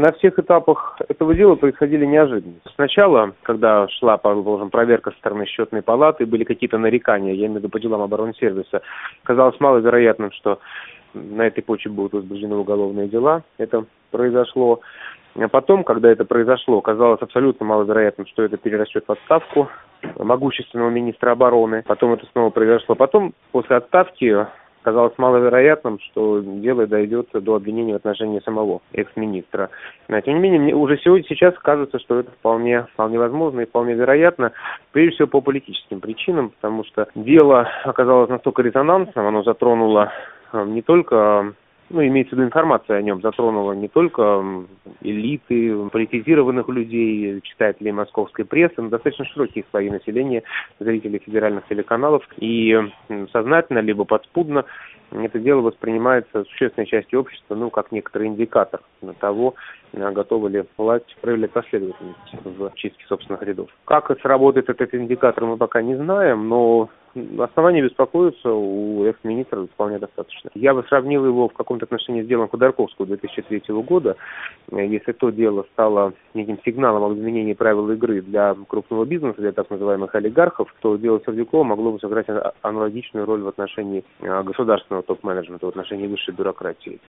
на всех этапах этого дела происходили неожиданности. Сначала, когда шла, положим, проверка со стороны счетной палаты, были какие-то нарекания, я имею в виду по делам оборонсервиса, казалось маловероятным, что на этой почве будут возбуждены уголовные дела. Это произошло. А потом, когда это произошло, казалось абсолютно маловероятным, что это перерастет в отставку могущественного министра обороны. Потом это снова произошло. Потом, после отставки, казалось маловероятным, что дело дойдет до обвинения в отношении самого экс-министра. Тем не менее, мне уже сейчас кажется, что это вполне возможно и вполне вероятно, прежде всего по политическим причинам, потому что дело оказалось настолько резонансным, оно затронуло не только, имеется в виду информация о нем, затронула не только элиты, политизированных людей, читателей московской прессы, но достаточно широкие слои населения, зрителей федеральных телеканалов. И сознательно, либо подспудно это дело воспринимается существенной частью общества, как некоторый индикатор того, готова ли власть проявлять последовательность в чистке собственных рядов. Как сработает этот индикатор, мы пока не знаем, но оснований беспокоиться у экс-министра вполне достаточно. Я бы сравнил его в каком-то отношении с делом Ходорковского 2003 года. Если то дело стало неким сигналом об изменении правил игры для крупного бизнеса, для так называемых олигархов, то дело Сердюкова могло бы сыграть аналогичную роль в отношении государственного топ-менеджмента, в отношении высшей бюрократии.